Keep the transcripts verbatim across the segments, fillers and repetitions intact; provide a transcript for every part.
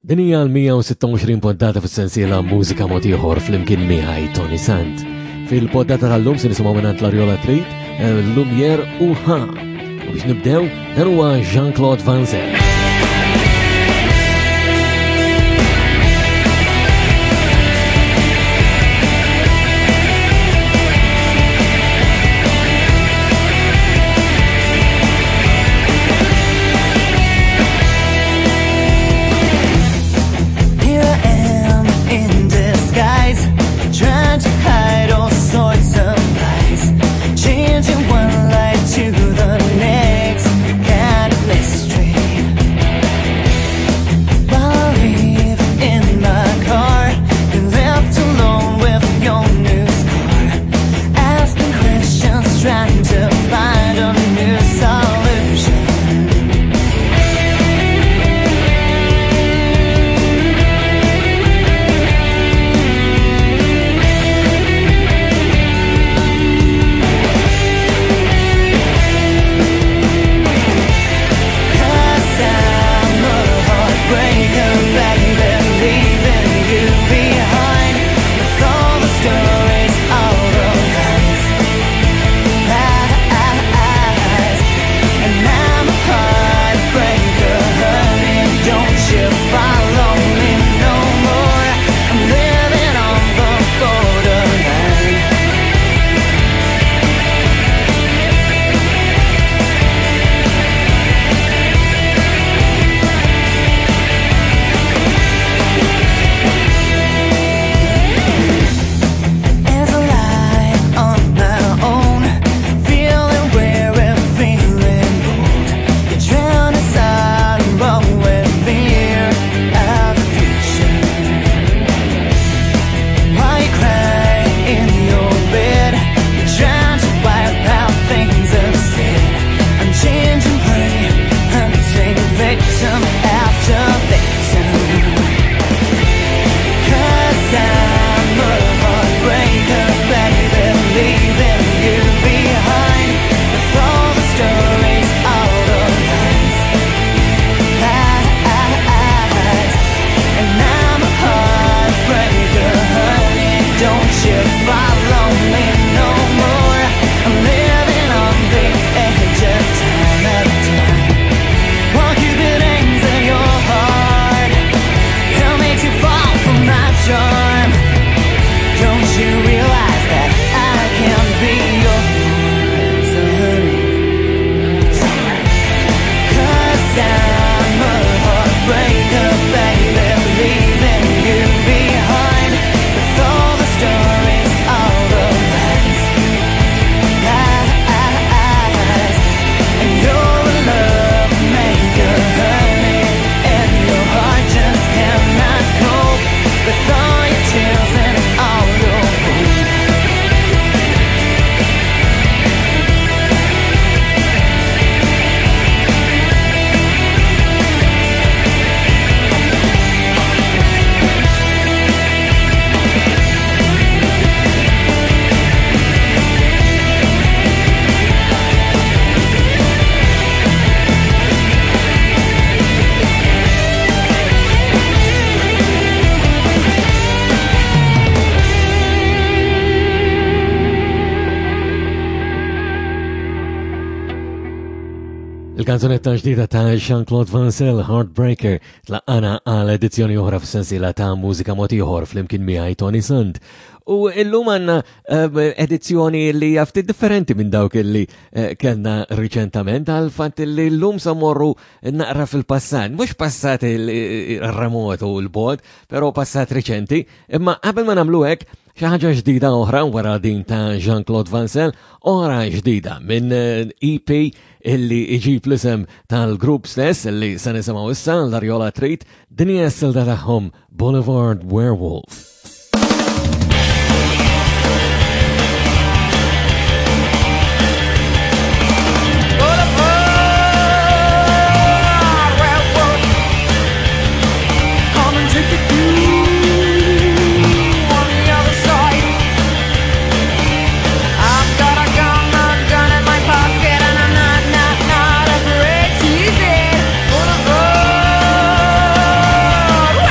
Din hija l-mija u sitta u għoxrin poddata fis-sensiela Mużika Mod Ieħor flimkien miegħi Tony Sant. Fil-poddata tal-lum se nisimgħu minn l-Arjola Trid, Lumière u Ha. U biex nibdew, dan huwa Jean-Claude Van Zyl. Il-kanzunetta ġdida ta' Jean-Claude Van Zyl, Heartbreaker, tlaqqana għal edizzjoni oħra f'sensiela ta' Mużika Mod Ieħor flimkien miegħi Tony Sant. U illum għandna uh, edizzjoni li ftit differenti minn dawk li uh, kellna riċentament għal fatt li llum sa morru naqra fil-passat, mhux passat il-remot u l-bod, però passat riċenti, imma qabel ma nagħmlu hekk xi ħaġa ġdida oħra wara din ta' Jean-Claude Van Zyl, oħra ġdida minn uh, E P illi iġib l-isem tal-grupp stess illi se nisimgħu issa l-Arjola Trid, din hija s-silta tagħhom Boulevard Werewolf. Woo!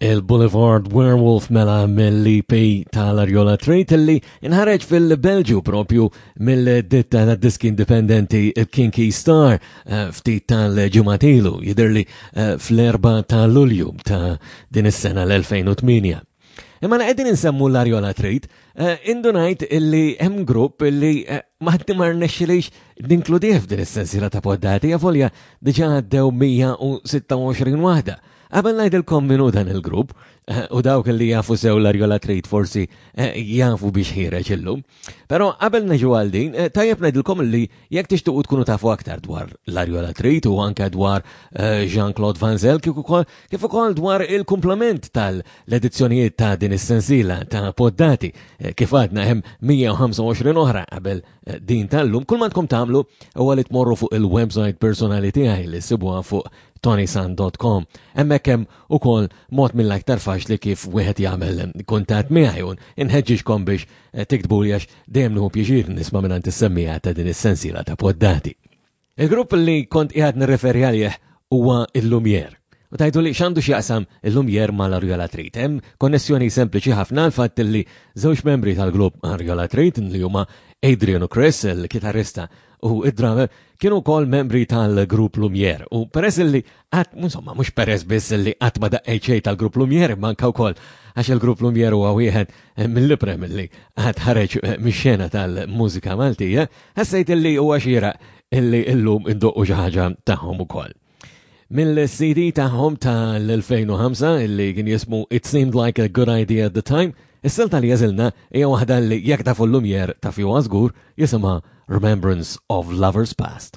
il-Boulevard Werewolf mela mill-E P tal-Arjola Treat li inħareġ fil-Belġu propju mill-ditta ta' disk indipendenti Kinky Star ftit tal-ġumatilu jidirli fl-erba ta' Lulju ta' din is-sena l-elfejn u tminja. Imma qegħdin insemmu l-Arjola Treat, indunajt illi hemm grupp illi maħdi ma rnexxilix ninkludih f'din is-sensiela ta' poddati għafolja diġà għaddew mija u sitta u għoxrin waħda. Qabel ngħidilkom minu dan il-grupp, u dawk li jafu sew l-Arjola Treat forsi jafu biex ħireġ illum. Però qabel neġu għal din, tajjeb ngħidilkom li jekk tixtuqu tkunu tafu aktar dwar l-Arjola Treat u anke dwar Jean-Claude Van Zyl kif ukoll dwar il-kumplament tal-edizzjonijiet ta' din is-sensiela ta' poddati kif għadna hemm mija u ħamsa u għoxrin oħra qabel din tal-lum. Kull ma tkom tagħmlu huwa li tmorru fuq il-website personali tiegħi li sibuha fuq tonysan dot com. Hemmhekk hemm ukoll mod mill-aktar faċli kif wieħed jagħmel kuntatt miegħi u inħeġġixkom biex tiktbu li għax dejjem nieħu pjaċir nisma' mingħand is-semmija ta' din is-sensiela ta' poddati. Il-grupp li kont qiegħed nirreferi għalih huwa il-Lumiere. U tajtu li xandu x'jaqsam il-Lumiere mal-Arjola Treat. Hemm konnessjoni sempliċi ħafna l-fatt li żewġ membri tal-grupp Arjola Treat li huma Adrian u Chris, il-kitarrista u id-drummer, kienu kol membri tal-grupp Lumiere. U peress li għat, insomma, mux peress biss li għat ma daqqejċej tal-grupp Lumiere, manka u kol, għax il-grupp Lumiere u għawihet mill-liprem li għat ħareġ mix-xena tal-mużika Maltija, ħassajt li u għaxira illi illum indoqqu ġaħġa taħħom u kol. Mill-C D taħħom tal-elfejn u ħamsa illi kien jismu It Seemed Like a Good Idea at the Time, is-silta li jażilna hija waħda li jekk tafu l-Lumiere ta' fi żgur jisimha Remembrance of Lovers Past.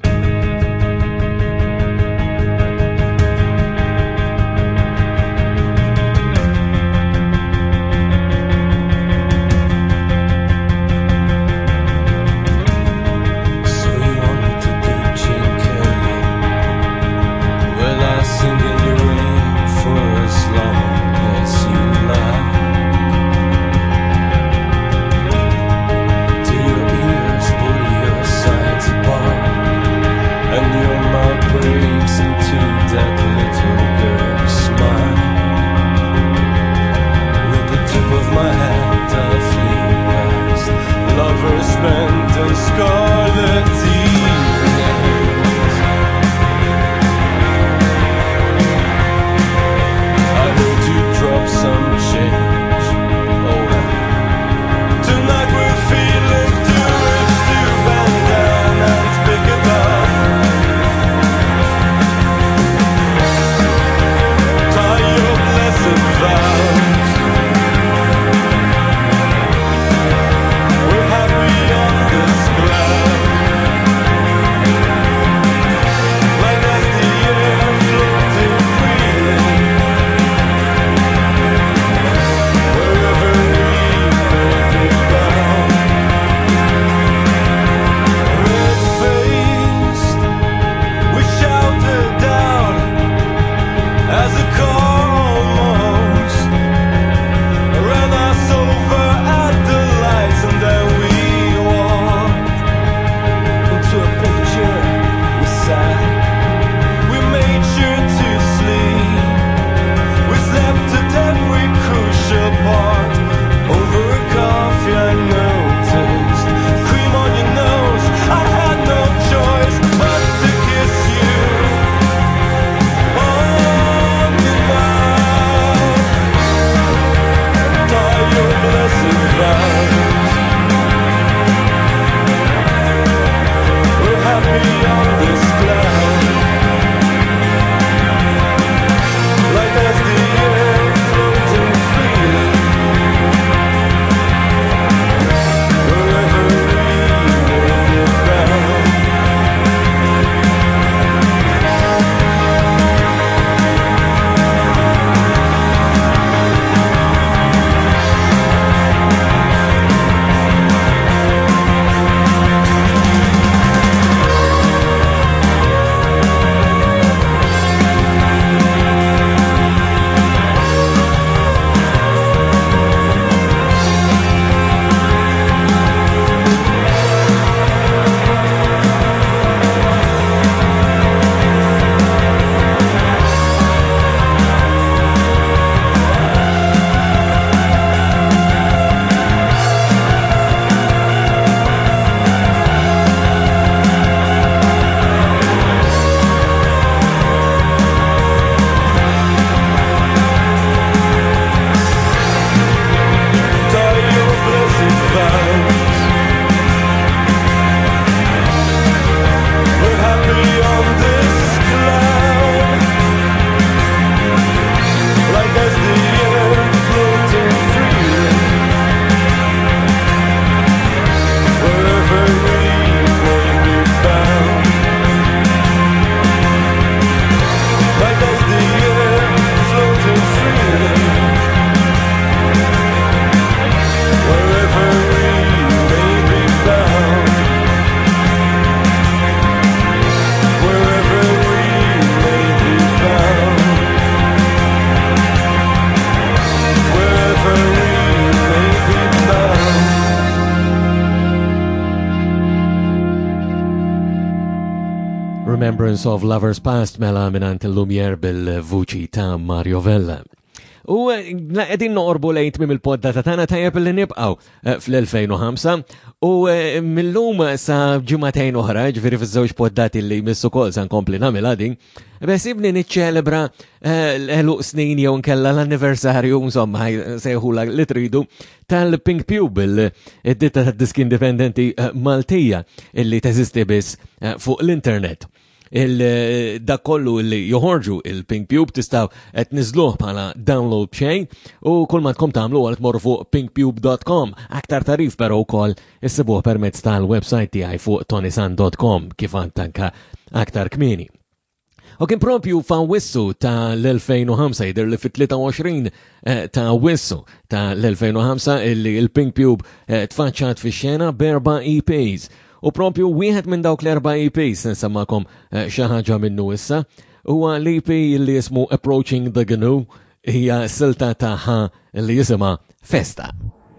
Remembrance of Lovers Past mela minant il-Lumiere bil-vuċi ta' Mario Vella. U għedin noqorbu lejn mim il-poddata tana tajjeb li nibqaw fl-elfejn u ħamsa u mill-lum sa ġimatejn oħra, ġviri fiż-żewġ poddati li jmissu kol san kompli namela din, besibni niċċelebra l-eluq snin jew nkella l-anniversarju, insomma, sejħula li tridu, tal-Pink Pube, il-ditta tad-disk indipendenti Maltija illi teżisti biss fuq l-internet. Da kollu li joħorġu il-Pink Pube tistaw qed niżluh bħala download b'xejn u kull ma tkom tagħmlu għal tmorru fuq pink pube dot com. Aktar tarif però wkoll issibuh permezz tal-website tiegħi fuq tonisan dot com kif anke aktar kmieni. U kien propju fa' wissu ta' l-elfejn u ħamsa jidher li fit-tlieta u għoxrin ta' wissu ta' l-elfejn u ħamsa illi il-Pink Pube tfaċċat fix-xena b'erba' E Ps. U propju wieħed minn dawk l-erba' E Ps nsemmakom xi ħaġa minnu issa huwa l-E P li jismu Approaching the Gnu hija silta tagħha li jisimha Festa.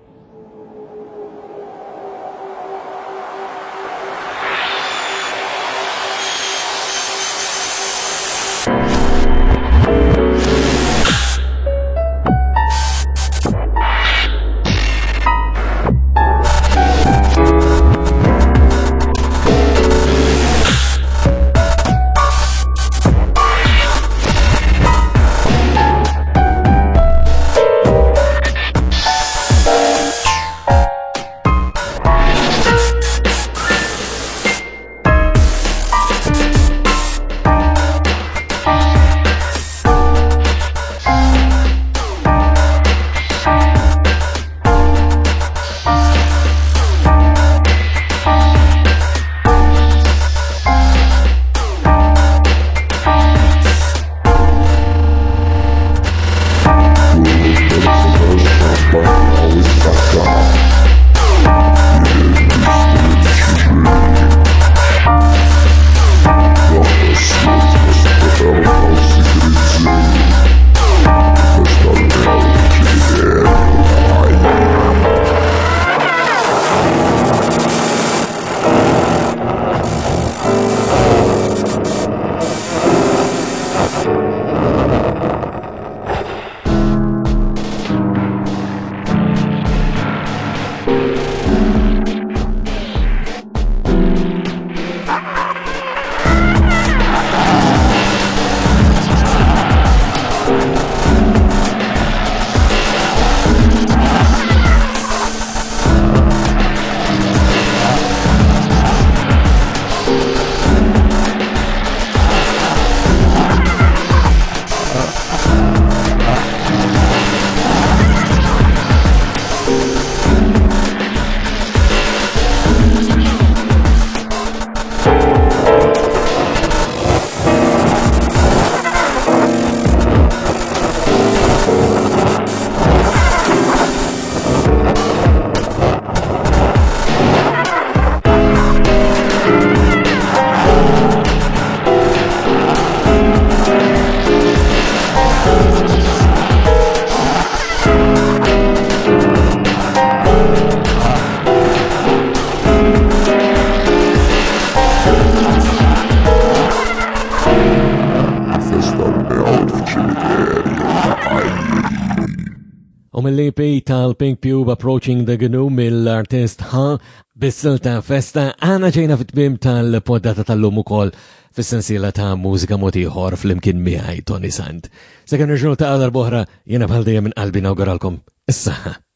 Mill-E P tal-Pink Pube Approaching the Gnu mill-artist ħa bis-silta Festa għana ġejna fit-tmiem tal-poddata tal-lum ukoll fis-sensiela ta' mużika mod ieħor fl-imkien miegħi Tony Sant. Sekan nerġgħu ta' għal boħra jiena bħal dejjem minn qalbi nawguralkom is-saħħa.